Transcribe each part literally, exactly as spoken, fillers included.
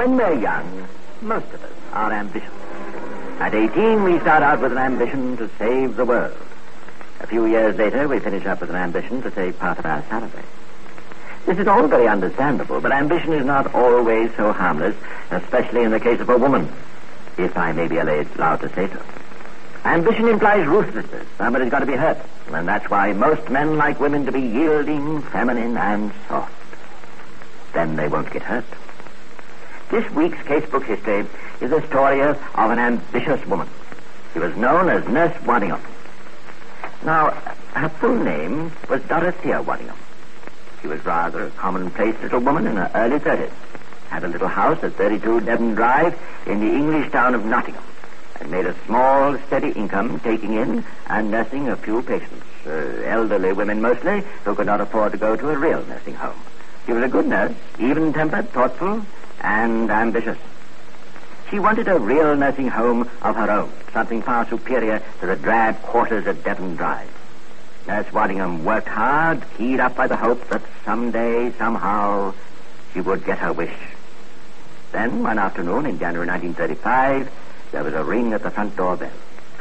When we're young, most of us are ambitious. At eighteen, we start out with an ambition to save the world. A few years later, we finish up with an ambition to save part of our salary. This is all very understandable, but ambition is not always so harmless, especially in the case of a woman, if I may be allowed to say so. Ambition implies ruthlessness. Somebody's got to be hurt, and that's why most men like women to be yielding, feminine, and soft. Then they won't get hurt. This week's casebook history is a story of an ambitious woman. She was known as Nurse Waddingham. Now, her full name was Dorothea Waddingham. She was rather a commonplace little woman in her early thirties. Had a little house at thirty-two Devon Drive in the English town of Nottingham, and made a small, steady income taking in and nursing a few patients, uh, elderly women mostly, who could not afford to go to a real nursing home. She was a good nurse, even-tempered, thoughtful, and ambitious. She wanted a real nursing home of her own, something far superior to the drab quarters at Devon Drive. Nurse Waddingham worked hard, keyed up by the hope that someday, somehow, she would get her wish. Then, one afternoon in January nineteen thirty-five, there was a ring at the front door bell.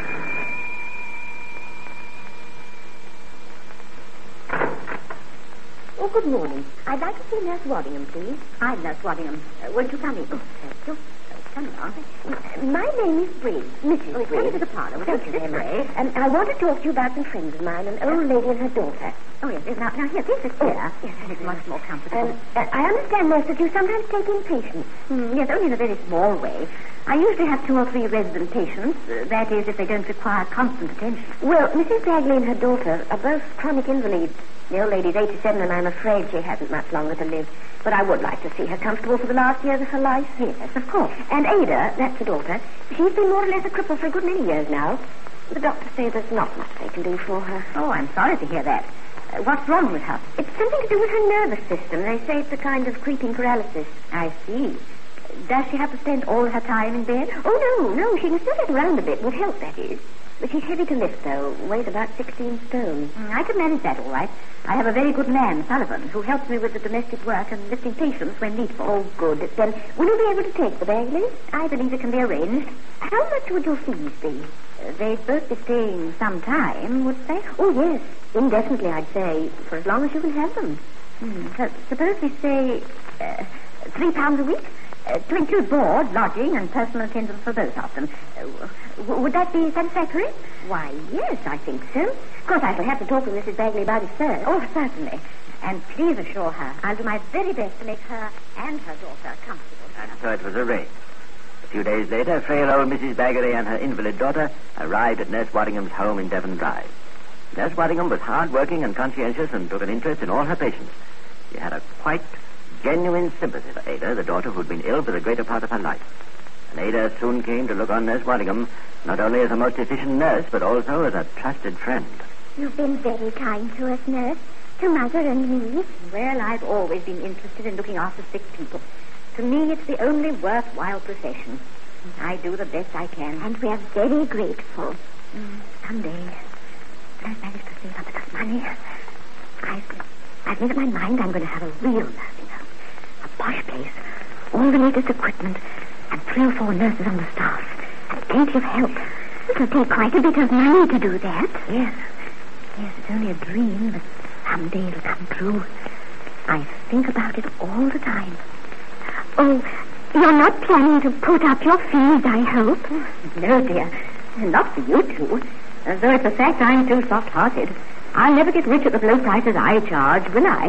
Oh, good morning. I'd like to see Nurse Waddingham, please. I'm Nurse Waddingham. Uh, won't you come in? Oh, thank you. Come along. Uh, my name is Briggs, Missus Oh, Briggs. Come into the parlour. Thank you very much. Um, I want to talk to you about some friends of mine, an old lady and her daughter. Oh, yes. yes. Now, now, here, this is here. Oh, yes, it's much more comfortable. Um, uh, I understand, Nurse, that you sometimes take in patients. Mm, yes, only in a very small way. I usually have two or three resident patients. Uh, that is, if they don't require constant attention. Well, Missus Bagley and her daughter are both chronic invalids. The old lady's eighty-seven, and I'm afraid she hasn't much longer to live. But I would like to see her comfortable for the last years of her life. Yes, of course. And Ada, that's the daughter, she's been more or less a cripple for a good many years now. The doctors say there's not much they can do for her. Oh, I'm sorry to hear that. Uh, what's wrong with her? It's something to do with her nervous system. They say it's a kind of creeping paralysis. I see. Does she have to spend all her time in bed? Oh, no, no. She can still get around a bit, with help, that is. But she's heavy to lift, though. Weighs about sixteen stone. Mm, I can manage that all right. I have a very good man, Sullivan, who helps me with the domestic work and lifting patients when needful. Oh, good. Then will you be able to take the Bagleys? I believe it can be arranged. How much would your fees be? Uh, they'd both be staying some time, would they? Oh, yes. Indefinitely, I'd say, for as long as you can have them. Hmm. So, suppose we say uh, three pounds a week? Uh, to include board, lodging, and personal attendance for both of them. Uh, w- would that be satisfactory? Why, yes, I think so. Of course, I shall have to talk with Missus Bagley about it first. Oh, certainly. And please assure her I'll do my very best to make her and her daughter comfortable. And so it was arranged. A few days later, frail old Missus Bagley and her invalid daughter arrived at Nurse Waddingham's home in Devon Drive. Nurse Waddingham was hard-working and conscientious and took an interest in all her patients. She had a quite genuine sympathy for Ada, the daughter who'd been ill for the greater part of her life. And Ada soon came to look on Nurse Waddingham not only as a most efficient nurse, but also as a trusted friend. You've been very kind to us, Nurse. To Mother and me. Well, I've always been interested in looking after sick people. To me, it's the only worthwhile profession. I do the best I can. And we're very grateful. Mm, someday, I've managed to save up enough money. I've, I've made up my mind I'm going to have a real nursing home. A posh place. All the latest equipment. And three or four nurses on the staff. And plenty of help. It'll take quite a bit of money to do that. Yes. Yes, it's only a dream, but someday it'll come true. I think about it all the time. Oh, you're not planning to put up your fees, I hope? No, dear. Not for you two. As though it's a fact I'm too soft-hearted. I'll never get rich at the low prices I charge, will I?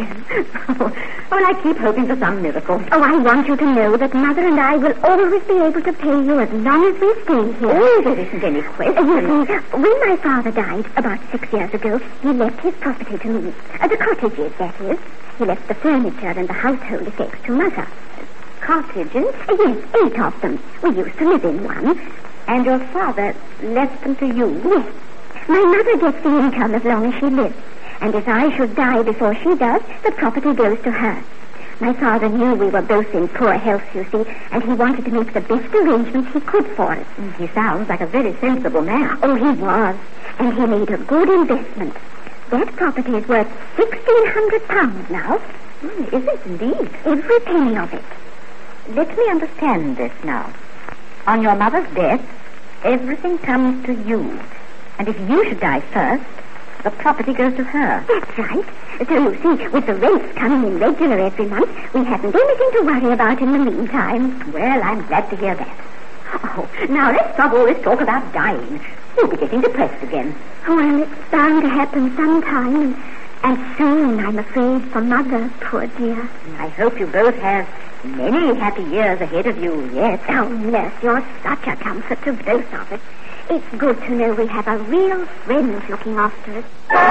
Well, I keep hoping for some miracle. Oh, I want you to know that Mother and I will always be able to pay you as long as we stay here. Oh, there isn't any question. You see, when my father died about six years ago, he left his property to me. Uh, the cottages, that is. He left the furniture and the household effects to Mother. Cottages? Uh, yes, eight of them. We used to live in one. And your father left them to you? Yes. My mother gets the income as long as she lives. And if I should die before she does, the property goes to her. My father knew we were both in poor health, you see, and he wanted to make the best arrangements he could for us. He sounds like a very sensible man. Oh, he was. And he made a good investment. That property is worth sixteen hundred pounds now. Mm, is it indeed? Every penny of it. let me understand this now. On your mother's death, everything comes to you. And if you should die first, the property goes to her. That's right. So you see, with the rents coming in regular every month, we haven't anything to worry about in the meantime. Well, I'm glad to hear that. Oh, now let's stop all this talk about dying. You'll be getting depressed again. Well, it's bound to happen sometime, and, and soon, I'm afraid, for Mother, poor dear. I hope you both have many happy years ahead of you yet. Oh, nurse, you're such a comfort to both of us. It's good to know we have a real friend looking after us.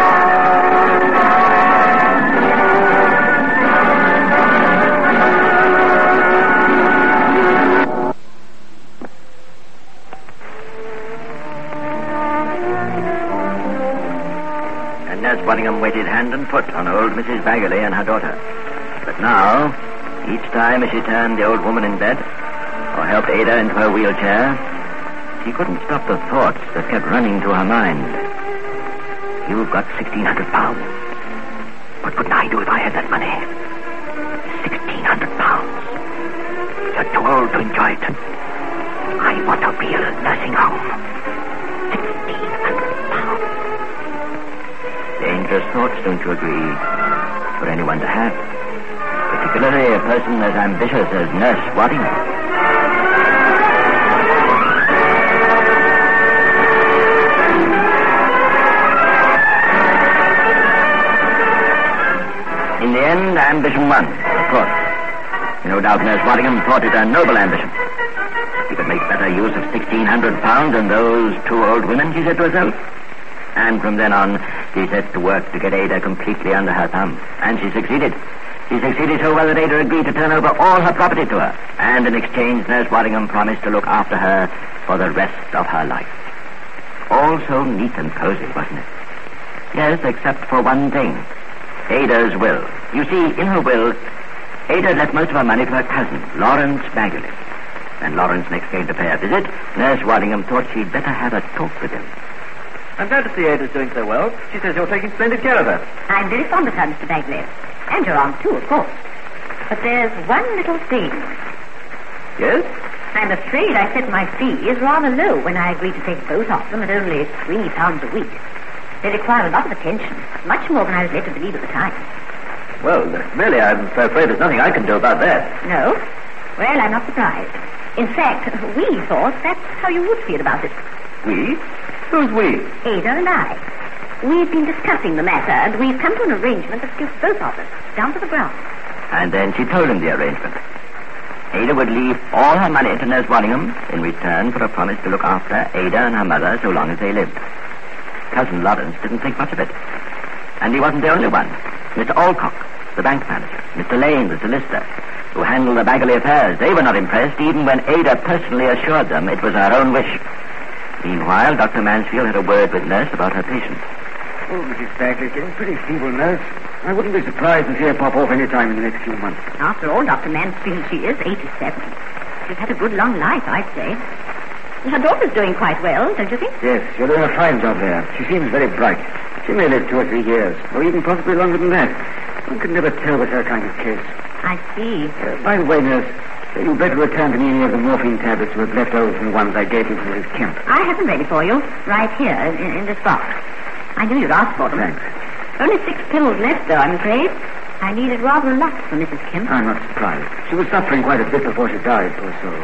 And Nurse Waddingham waited hand and foot on old Missus Baggerly and her daughter. But now, each time as she turned the old woman in bed, or helped Ada into her wheelchair, she couldn't stop the thoughts that kept running through her mind. You've got sixteen hundred pounds. What couldn't I do if I had that money? Sixteen hundred pounds. You're too old to enjoy it. I want a real nursing home. Sixteen hundred pounds. Dangerous thoughts, don't you agree, for anyone to have? Particularly a person as ambitious as Nurse Waddingham. In the end, ambition won, of course. No doubt Nurse Waddingham thought it a noble ambition. She could make better use of sixteen hundred pounds than those two old women, she said to herself. And from then on, she set to work to get Ada completely under her thumb. And she succeeded. She succeeded so well that Ada agreed to turn over all her property to her. And in exchange, Nurse Waddingham promised to look after her for the rest of her life. All so neat and cozy, wasn't it? Yes, except for one thing. Ada's will. You see, in her will, Ada left most of her money to her cousin, Lawrence Baggerly. When Lawrence next came to pay a visit, Nurse Waddingham thought she'd better have a talk with him. I'm glad to see Ada's doing so well. She says you're taking splendid care of her. I'm very fond of her, Mister Bagley. And your aunt, too, of course. But there's one little thing. Yes? I'm afraid I set my fees rather low when I agreed to take both of them at only three pounds a week. They require a lot of attention, much more than I was led to believe at the time. Well, really, I'm afraid there's nothing I can do about that. No? Well, I'm not surprised. In fact, we thought that's how you would feel about it. We? Who's we? Ada and I. We've been discussing the matter, and we've come to an arrangement that suits both of us, down to the ground. And then she told him the arrangement. Ada would leave all her money to Nurse Waddingham in return for a promise to look after Ada and her mother so long as they lived. Cousin Lawrence didn't think much of it. And he wasn't the only one. Mister Alcock, the bank manager, Mister Lane, the solicitor, who handled the Baggerly affairs, they were not impressed even when Ada personally assured them it was her own wish. Meanwhile, Doctor Mansfield had a word with Nurse about her patient. Oh, Missus Bagley's getting pretty feeble, Nurse. I wouldn't be surprised to see her pop off any time in the next few months. After all, Doctor Mansfield, she is eighty-seven. She's had a good long life, I'd say. Her daughter's doing quite well, don't you think? Yes, you're doing a fine job there. She seems very bright. She may live two or three years, or even possibly longer than that. One can never tell with her kind of case. I see. Uh, by the way, Nurse, you'd better return to me any of the morphine tablets you have left over from the ones I gave you from Missus Kemp. I have them ready for you, right here, in, in this box. I knew you'd ask for them. Thanks. Only six pills left, though, I'm afraid. I needed rather a lot for Missus Kemp. I'm not surprised. She was suffering quite a bit before she died, poor soul.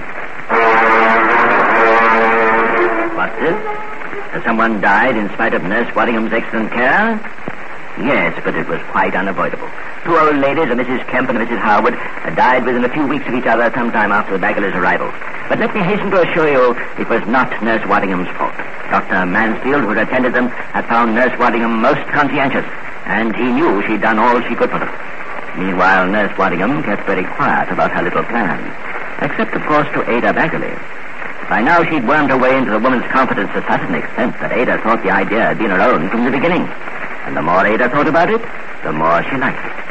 What's this? Has someone died in spite of Nurse Waddingham's excellent care? Yes, but it was quite unavoidable. Two old ladies, a Missus Kemp and a Missus Harwood, had died within a few weeks of each other sometime after the Baggerly's arrival. But let me hasten to assure you it was not Nurse Waddingham's fault. Doctor Mansfield, who had attended them, had found Nurse Waddingham most conscientious, and he knew she'd done all she could for them. Meanwhile, Nurse Waddingham kept very quiet about her little plan, except, of course, to Ada Baggerly. By now, she'd wormed her way into the woman's confidence to such an extent that Ada thought the idea had been her own from the beginning. And the more Ada thought about it, the more she liked it.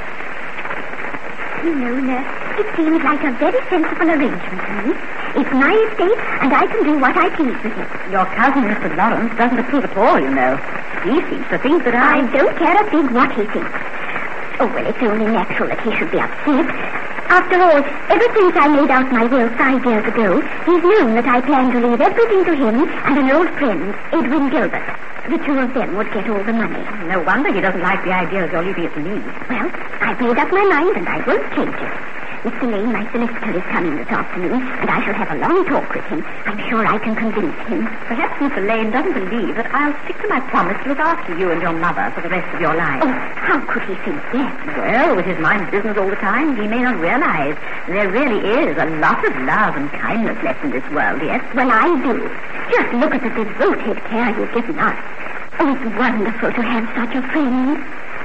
You know, Nurse, it seems like a very sensible arrangement to me. It's my estate, and I can do what I please with it. Your cousin, Mister Lawrence, doesn't approve at all, you know. He seems to think that I... I don't care a fig what he thinks. Oh, well, it's only natural that he should be upset. After all, ever since I made out my will five years ago, he's known that I plan to leave everything to him and an old friend, Edwin Gilbert. The two of them would get all the money. No wonder he doesn't like the idea of your leaving it to me. Well, I've made up my mind and I won't change it. Mister Lane, my solicitor, is coming this afternoon, and I shall have a long talk with him. I'm sure I can convince him. Perhaps Mister Lane doesn't believe that I'll stick to my promise to look after you and your mother for the rest of your life. Oh, how could he think that? Well, with his mind business all the time, he may not realize there really is a lot of love and kindness left in this world, yes? Well, I do. Just look at the devoted care you've given us. Oh, it's wonderful to have such a friend.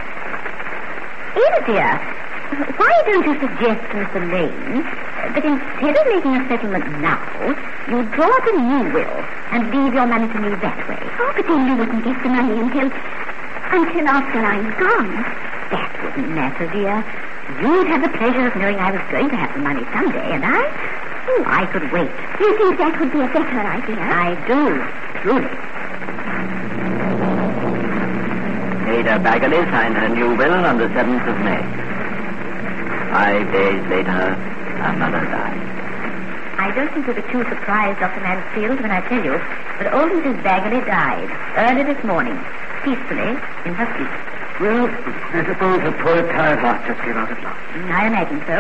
Ada, dear, why don't you suggest to Mister Lane that instead of making a settlement now, you draw up a new will and leave your money to me that way? Oh, but then you wouldn't get the money until... until after I'm gone. That wouldn't matter, dear. You'd have the pleasure of knowing I was going to have the money someday, and I... oh, I could wait. You think that would be a better idea? I do, truly. Ada Baggerly signed her new will on the seventh of May. Five days later, her mother died. I don't think you'll be too surprised, Doctor Mansfield, when I tell you that old Missus Baggerly died early this morning, peacefully, in her sleep. Well, I suppose her poor tired heart just gave out at last. I imagine so.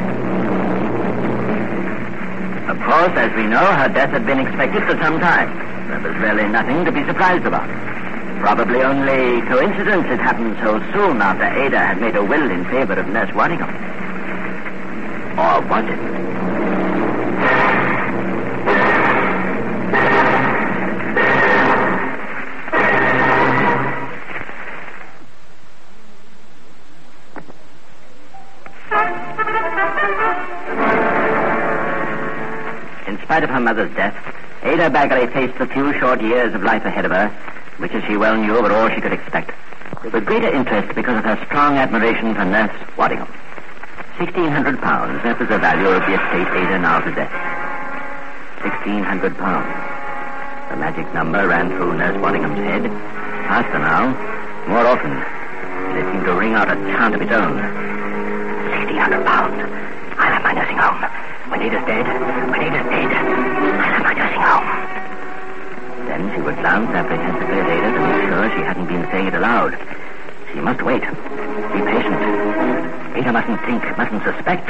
Of course, as we know, her death had been expected for some time. There was really nothing to be surprised about. Probably only coincidence it happened so soon after Ada had made a will in favor of Nurse Waddingham. Or was it? In spite of her mother's death, Ada Baggerly faced the few short years of life ahead of her, which, as she well knew, were all she could expect. With greater interest because of her strong admiration for Nurse Waddingham. Sixteen hundred pounds, that was the value of the estate Ada now possessed. Sixteen hundred pounds. The magic number ran through Nurse Waddingham's head. Faster now, more often. It seemed to ring out a chant of its own. Sixteen hundred pounds. I'll have my nursing home. When Ada's dead, when Ada's dead, I'll have my nursing home. Then she would glance apprehensively at Ada to make sure she hadn't been saying it aloud. She must wait. Be patient. Ada mustn't think, mustn't suspect.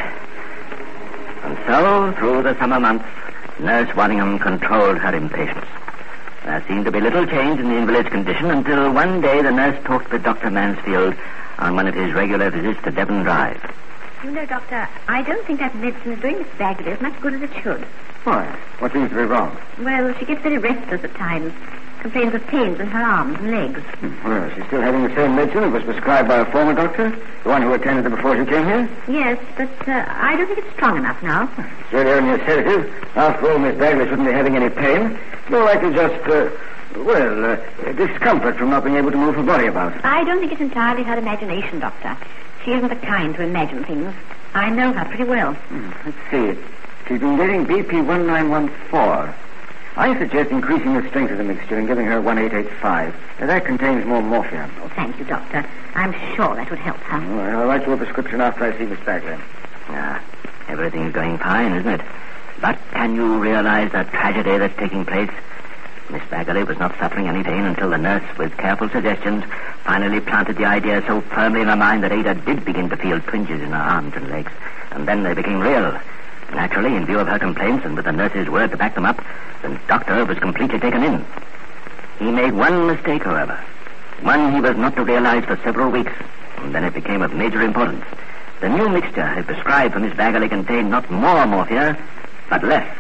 And so, through the summer months, Nurse Waddingham controlled her impatience. There seemed to be little change in the invalid's condition until one day the nurse talked with Doctor Mansfield on one of his regular visits to Devon Drive. You know, Doctor, I don't think that medicine is doing Miss Baggerly as much good as it should. Why? What seems to be wrong? Well, she gets very restless at times. Complains of pains in her arms and legs. Well, she's still having the same medicine that was prescribed by a former doctor? The one who attended her before she came here? Yes, but uh, I don't think it's strong enough now. It's really only a sedative. After all, Miss Bagley shouldn't be having any pain. More likely just, uh, well, uh, discomfort from not being able to move her body about. I don't think it's entirely her imagination, Doctor. She isn't the kind to imagine things. I know her pretty well. Hmm, let's see. She's been getting B P one nine one four. I suggest increasing the strength of the mixture and giving her one eight eight five. Now, that contains more morphine. Oh, thank you, Doctor. I'm sure that would help her. Well, I'll write you a prescription after I see Miss Bagley. Ah, everything's going fine, isn't it? But can you realize the tragedy that's taking place? Miss Baggerly was not suffering any pain until the nurse, with careful suggestions, finally planted the idea so firmly in her mind that Ada did begin to feel twinges in her arms and legs. And then they became real. Naturally, in view of her complaints and with the nurse's word to back them up, the doctor was completely taken in. He made one mistake, however. One he was not to realize for several weeks, and then it became of major importance. The new mixture had prescribed for Miss Baggerly contained not more morphia, but less.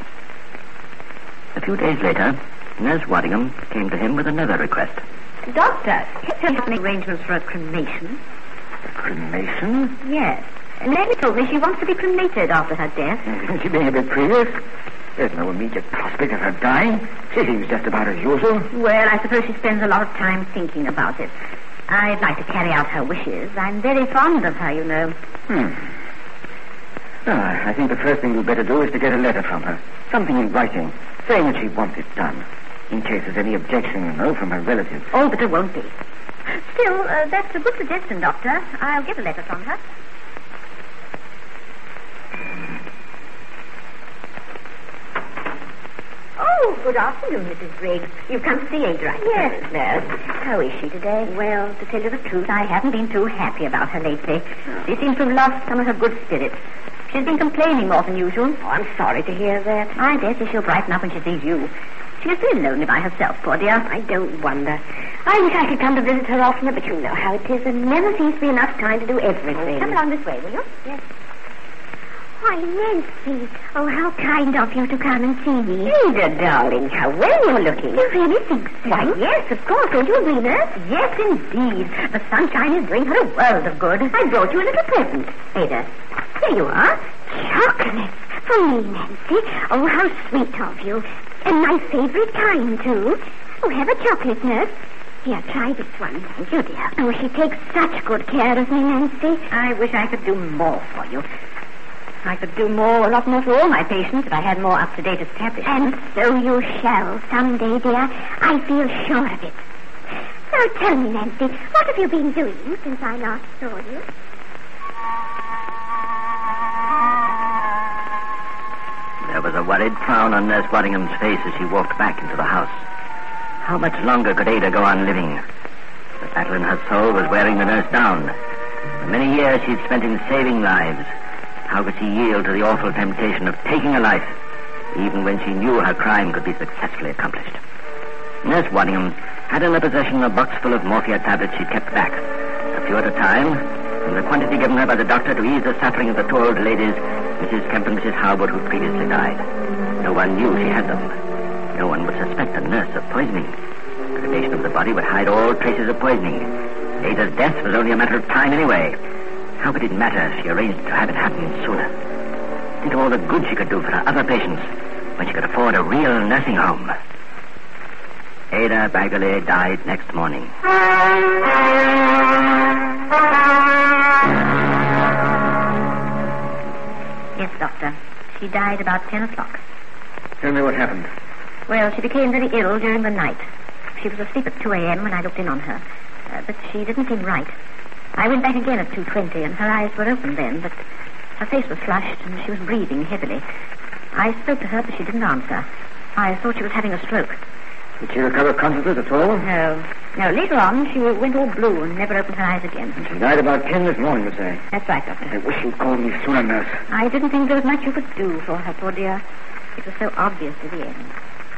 A few days later, Nurse Waddingham came to him with another request. Doctor, can you make arrangements for a cremation? A cremation? Yes. Nellie told me she wants to be cremated after her death. Isn't she being a bit previous? There's no immediate prospect of her dying. She seems just about as usual. Well, I suppose she spends a lot of time thinking about it. I'd like to carry out her wishes. I'm very fond of her, you know. Hmm. Well, I think the first thing we'd better do is to get a letter from her. Something in writing, saying that she wants it done. In case there's any objection, you know, from her relatives. Oh, but there won't be. Still, uh, that's a good suggestion, Doctor. I'll get a letter from her. Oh, good afternoon, Missus Briggs. You've come to see Ada, right? Yes, nurse. How is she today? Well, to tell you the truth, I haven't been too happy about her lately. She seems to have lost some of her good spirits. She's been complaining more than usual. Oh, I'm sorry to hear that. I dare say she'll brighten up when she sees you. She is very lonely by herself, poor dear. I don't wonder. I wish I could come to visit her oftener, but you know how it is. There never seems to be enough time to do everything. Come along this way, will you? Yes. Why, Nancy. Oh, how kind of you to come and see me. Ada, darling, how well you're looking. You really think so? Why, yes, of course. Don't you agree, nurse? Yes, indeed. The sunshine is doing her a world of good. I brought you a little present. Ada, here you are. Chocolate. For me, Nancy. Oh, how sweet of you. And my favorite kind, too. Oh, have a chocolate, nurse. Here, try this one. Thank you, dear. Oh, she takes such good care of me, Nancy. I wish I could do more for you. I could do more, a lot more for all my patients if I had more up-to-date establishments. And so you shall someday, dear. I feel sure of it. Now, tell me, Nancy, what have you been doing since I last saw you? There was a worried frown on Nurse Waddingham's face as she walked back into the house. How much longer could Ada go on living? The battle in her soul was wearing the nurse down. The many years she'd spent in saving lives, how could she yield to the awful temptation of taking a life, even when she knew her crime could be successfully accomplished? Nurse Waddingham had in her possession a box full of morphia tablets she'd kept back, a few at a time, and the quantity given her by the doctor to ease the suffering of the two old ladies, Missus Kemp and Missus Howard, who previously died. No one knew she had them. No one would suspect a nurse of poisoning. The cremation of the body would hide all traces of poisoning. Ada's death was only a matter of time anyway. How could it matter if she arranged to have it happen sooner? Think of all the good she could do for her other patients when she could afford a real nursing home. Ada Bagley died next morning. Yes, Doctor. She died about ten o'clock. Tell me what happened. Well, she became very ill during the night. She was asleep at two a.m. when I looked in on her. Uh, but she didn't seem right. I went back again at two twenty, and her eyes were open then, but her face was flushed, and she was breathing heavily. I spoke to her, but she didn't answer. I thought she was having a stroke. Did she recover consciousness at all? No. No, later on, she went all blue and never opened her eyes again. And she died about ten this morning, you say? That's right, Doctor. I wish you'd called me sooner, nurse. I didn't think there was much you could do for her, poor dear. It was so obvious to the end.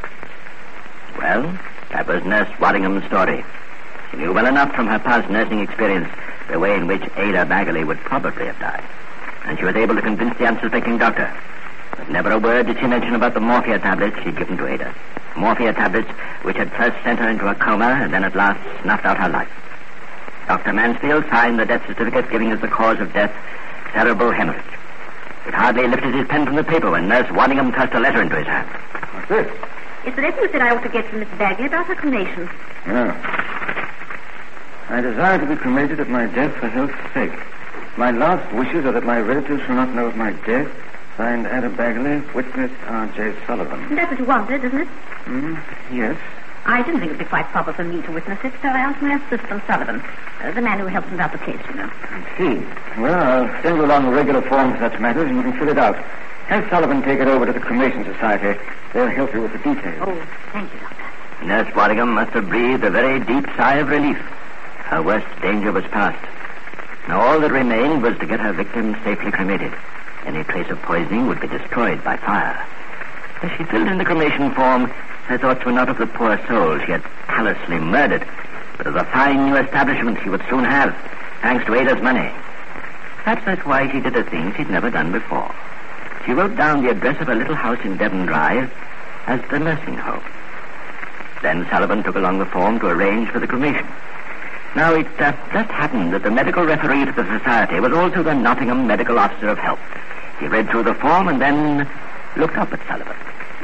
Well, that was Nurse Waddingham's story. She knew well enough from her past nursing experience the way in which Ada Bagley would probably have died. And she was able to convince the unsuspecting doctor. But never a word did she mention about the morphia tablets she'd given to Ada. Morphia tablets which had first sent her into a coma and then at last snuffed out her life. Doctor Mansfield signed the death certificate giving as the cause of death cerebral hemorrhage. He'd hardly lifted his pen from the paper when Nurse Waddingham thrust a letter into his hand. What's this? It's the letter you said I ought to get from Miss Bagley about her cremation. Yeah. I desire to be cremated at my death for health's sake. My last wishes are that my relatives shall not know of my death. Signed, Ada Bagley, witness R J Sullivan. That's what you wanted, isn't it? Mm, yes. I didn't think it would be quite proper for me to witness it, so I asked my assistant, Sullivan, uh, the man who helps about the case, you know. I see. Well, I'll send you along a regular form for such matters, and you can fill it out. Have Sullivan take it over to the Cremation Society. They'll help you with the details. Oh, thank you, Doctor. Nurse Waddingham must have breathed a very deep sigh of relief. Her worst danger was past. Now all that remained was to get her victim safely cremated. Any trace of poisoning would be destroyed by fire. As she filled in the cremation form, her thoughts were not of the poor soul she had callously murdered, but of the fine new establishment she would soon have, thanks to Ada's money. Perhaps that's why she did a thing she'd never done before. She wrote down the address of a little house in Devon Drive as the nursing home. Then Sullivan took along the form to arrange for the cremation. Now, it uh, just happened that the medical referee to the society was also the Nottingham Medical Officer of Health. He read through the form and then looked up at Sullivan.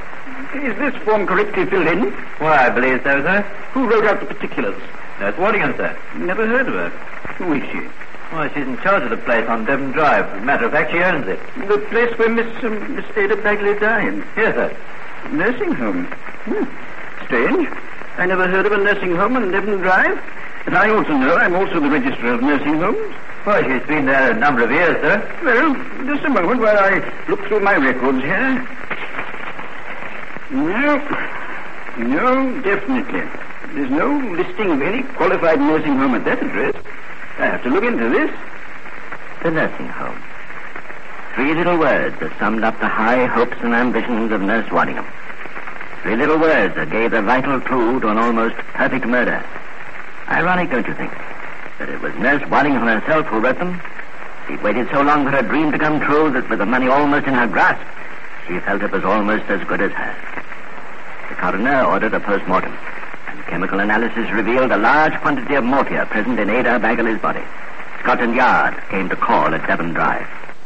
Is this form correctly filled in? Why, I believe so, sir. Who wrote out the particulars? Nurse Waddingham, sir. Never heard of her. Who is she? Why, she's in charge of the place on Devon Drive. As a matter of fact, she owns it. The place where Miss, um, Miss Ada Bagley died. Yes, sir. Nursing home. Hmm. Strange. I never heard of a nursing home on Devon Drive. And I also know I'm also the registrar of nursing homes. Why, she's been there a number of years, sir. Well, just a moment while I look through my records here. No. No, definitely. There's no listing of any qualified nursing home at that address. I have to look into this. The nursing home. Three little words that summed up the high hopes and ambitions of Nurse Waddingham. Three little words that gave the vital clue to an almost perfect murder. Ironic, don't you think, that it was Nurse Waddingham herself who wrote them? She'd waited so long for her dream to come true that with the money almost in her grasp, she felt it was almost as good as hers. The coroner ordered a post-mortem, and chemical analysis revealed a large quantity of morphia present in Ada Bagley's body. Scotland Yard came to call at Devon Drive.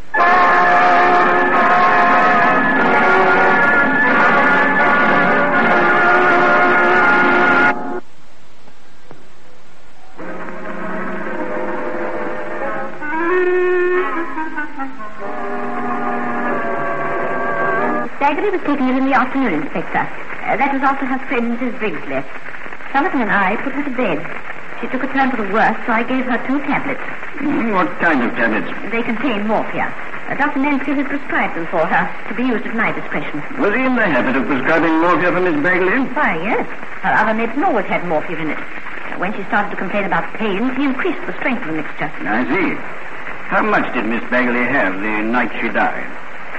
Bagley was taken in in the afternoon, Inspector. Uh, that was after her friend Missus Briggs left. Jonathan and I put her to bed. She took a turn for the worse, so I gave her two tablets. Mm, what kind of tablets? They contain morphia. Uh, Doctor Mansfield has prescribed them for her, to be used at my discretion. Was he in the habit of prescribing morphia for Miss Bagley? Why, yes. Her other medicine always had morphia in it. Uh, when she started to complain about pains, he increased the strength of the mixture. I see. How much did Miss Bagley have the night she died?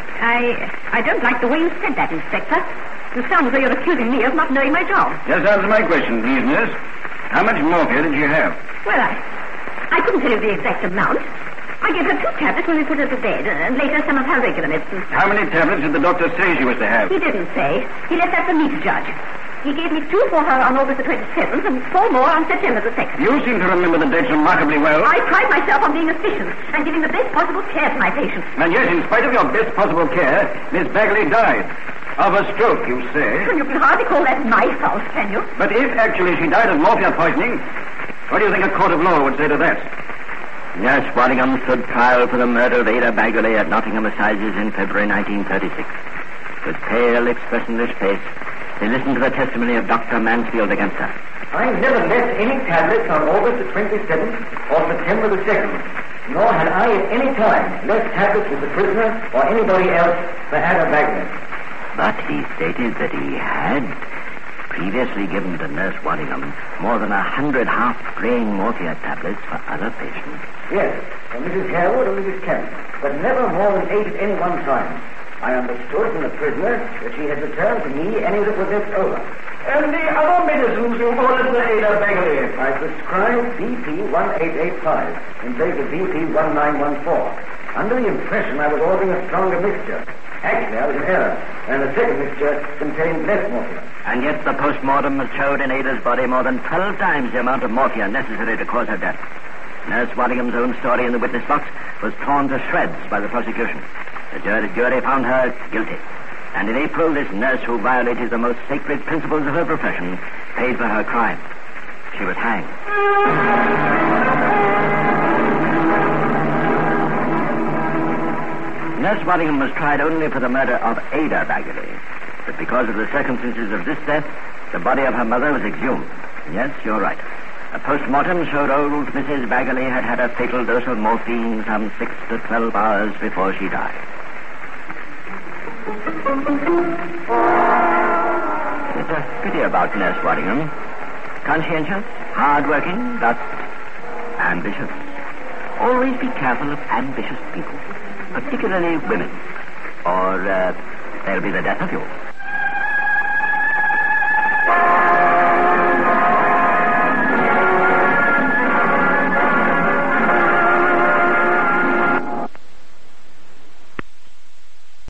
I I don't like the way you said that, Inspector. You sound as though you're accusing me of not knowing my job. Just answer my question, please, nurse. How much morphia did she have? Well, I I couldn't tell you the exact amount. I gave her two tablets when we put her to bed, and later some of her regular medicine. How many tablets did the doctor say she was to have? He didn't say. He left that for me to judge. He gave me two for her on August the twenty-seventh and four more on September the second. You seem to remember the dates remarkably well. I pride myself on being efficient and giving the best possible care to my patients. And yet, in spite of your best possible care, Miss Bagley died. Of a stroke, you say? Well, you can hardly call that my fault, can you? But if actually she died of morphia poisoning, what do you think a court of law would say to that? Nurse Waddingham stood trial for the murder of Ada Bagley at Nottingham Assizes in February nineteen thirty-six. With pale, expressionless face, they listened to the testimony of Doctor Mansfield against her. I never left any tablets on August the twenty-seventh or September the second, nor had I at any time left tablets with the prisoner or anybody else for Ada Bagley. But he stated that he had previously given to Nurse Waddingham more than a hundred half-grain morphia tablets for other patients. Yes, for Missus Harewood and Missus Kemp, but never more than eight at any one time. I understood from the prisoner that she had returned to me any that were left over. And the other medicines you ordered for Ada Bagley? I prescribed B P one eight eight five in place of B P one nine one four, under the impression I was ordering a stronger mixture. Actually, I was in error, and the second mixture contained less morphia. And yet the post-mortem has showed in Ada's body more than twelve times the amount of morphia necessary to cause her death. Nurse Waddingham's own story in the witness box was torn to shreds by the prosecution. The jury, jury found her guilty. And in April, this nurse who violated the most sacred principles of her profession paid for her crime. She was hanged. Nurse Waddingham was tried only for the murder of Ada Bagley. But because of the circumstances of this death, the body of her mother was exhumed. Yes, you're right. A post-mortem showed old Missus Bagley had had a fatal dose of morphine some six to twelve hours before she died. It's a pity about Nurse Waddingham. Conscientious, hard-working, but ambitious. Always be careful of ambitious people, particularly women, or uh, there'll be the death of you.